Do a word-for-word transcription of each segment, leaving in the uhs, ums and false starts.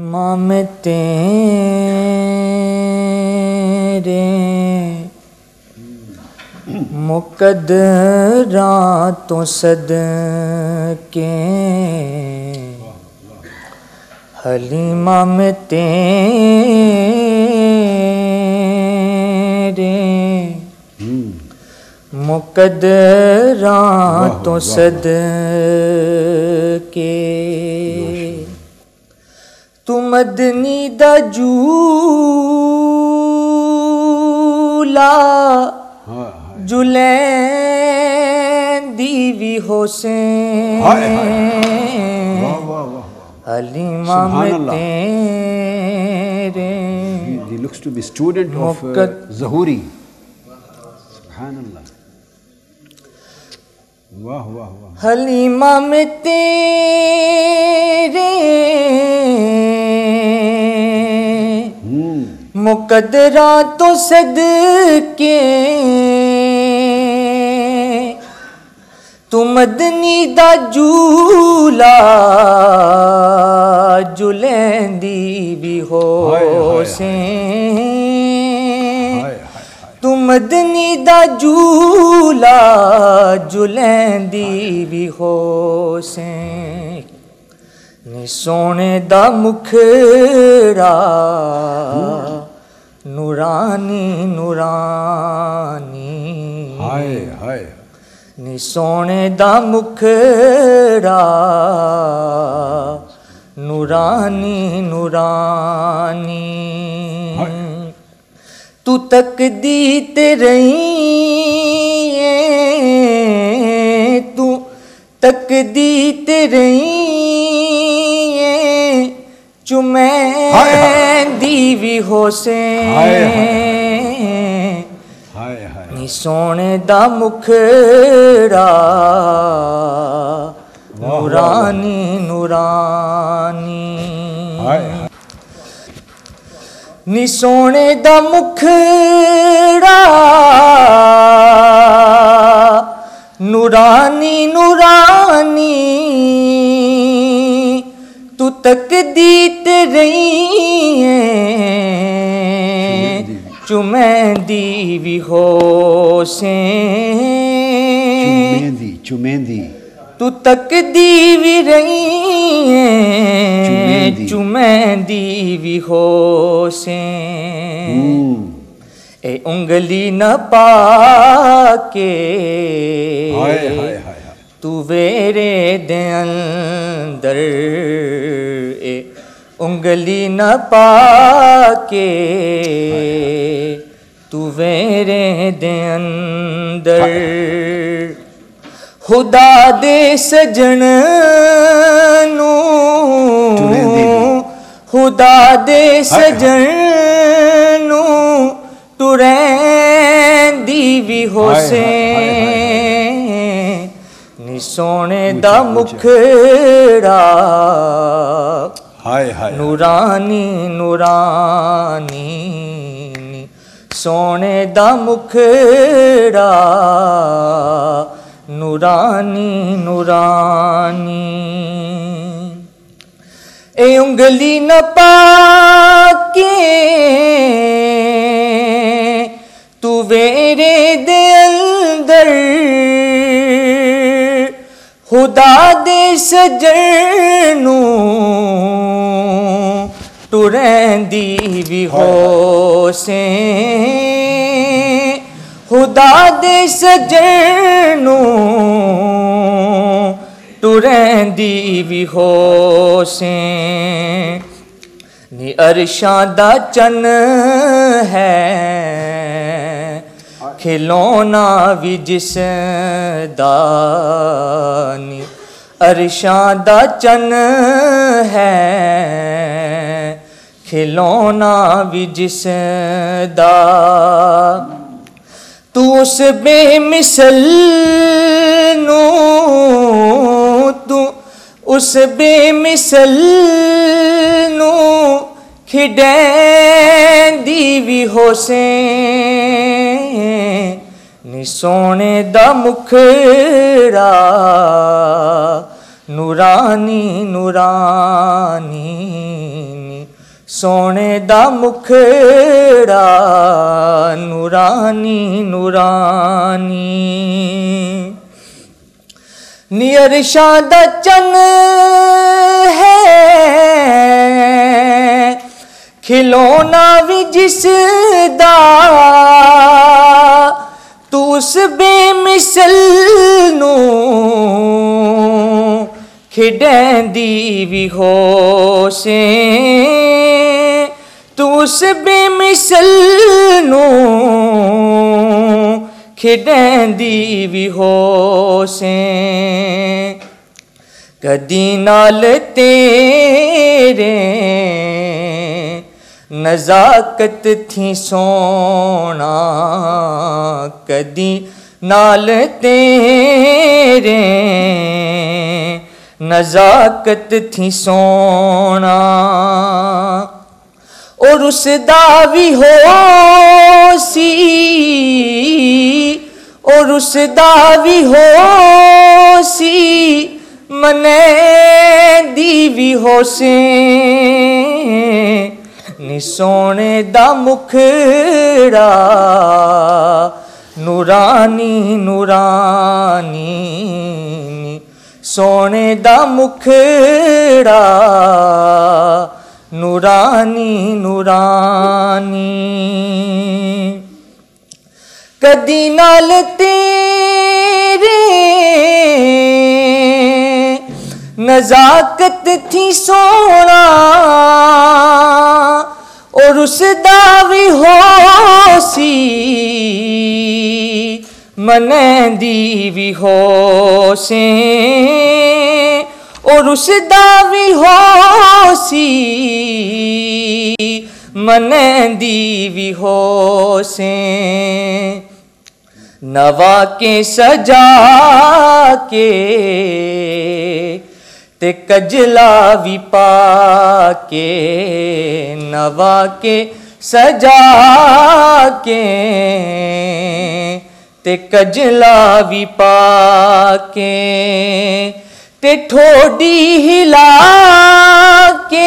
माम तेरे मुकद्दरां तो सदके हलीमा में तेरे मुकद्दरां तो सदके तू मदनी दा जूला जुलैंदी भी हुसैन हलीमा में तेरे He looks to be student of uh, Zahuri. Subhanallah. वाह वाह वाह हलीमा में तेरे मुकद्दरा तो सदके तू मदनी दा जूला जुलैंदी भी हुसैन तू मदनी दा जूला जुलैंदी भी हुसैन नी सोने दा मुखड़ा नूरानी नूरानी हाय हाय नी सोने दा मुखड़ा नूरानी नूरानी तू तकदी ते रही तू तकदी ते रही चुमैंदी भी हुसैन नी सोने दा मुखड़ा नूरानी नूरानी नी सोने दा मुखड़ा नूरानी नूरानी तू तकदी ते रही चुमैंदी भी हुसैन चुमेंदी चुमेंदी तू तकदी भी रही चुमैंदी भी हुसैन ए उंगली न पाके तू वेरे दे अंदर ए उंगली न पाके तू वेरे दे अंदर खुदा दे सजन नू खुदा दे सजन नू टुरैंदी भी हुसैन नी सोने दा मुखड़ा नूरानी नूरानी सोने दा मुखड़ा नूरानी नूरानी ए उंगली न पाके तू वेरे दे अंदर खुदा दे सजनू टुरैंदी भी हुसैन खुदा दे सजनू टुरैंदी भी हुसैन नी अरशां दा चन है खिलौना भी जिस दानी अरशां दा चन है खिलौना भी जिस दा तू उस बेमिसल नू तू उस बेमिसल नू खिडैंदी भी हुसैन नी सोने दा मुखड़ा नूरानी नूरानी सोने दा मुखड़ा नूरानी नूरानी नी अरशां दा चन है खिलौना भी जिसदा तू उस बेमिसल नू खिडैंदी भी होसे तू उस बेमिसल नू खिडैंदी भी होसे कदी नाल तेरे नज़ाकत थी सोना कदी नाल तेरे नज़ाकत थी सोना और उसदा भी हो सी और उसदा भी हो सी मने दी भी हो से नी सोने दा मुखड़ा नूरानी नूरानी सोने दा मुखड़ा नूरानी नूरानी कदी नाल तेरे नज़ाकत थी सोना और उसदा भी हो सी मनेंदी भी हो से और उसदा भी हो सी मनेंदी भी हो से नवा के सजा के ते कजला भी पाके नवा के सजा के ते कजला भी पाके ते ठोडी हिला के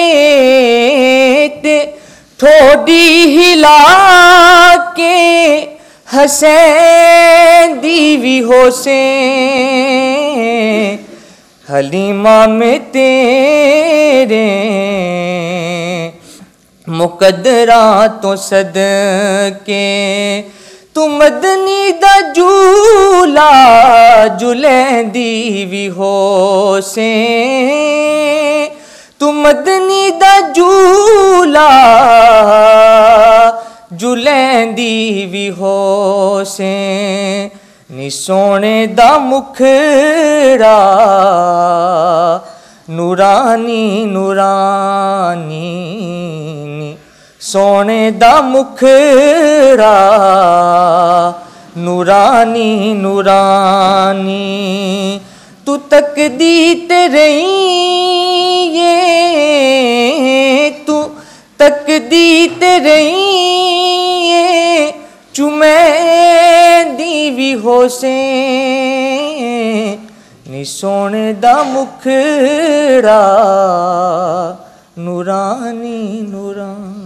ते ठोडी हिला के हसैंदी भी हो से हलीमा में तेरे मुकद्दरा तो सदके तू मदनी दा झूला झुलैंदी भी हो से तू मदनी दा झूला झुलैंदी भी हो से नी सोने दा मुखड़ा नूरानी नूरानी सोने दा मुखड़ा नूरानी नूरानी तू तकदी ते रही ये तू तकदी ते रही ये चुमैंदी भी हो से नी सोने दा मुखड़ा नूरानी नूरानी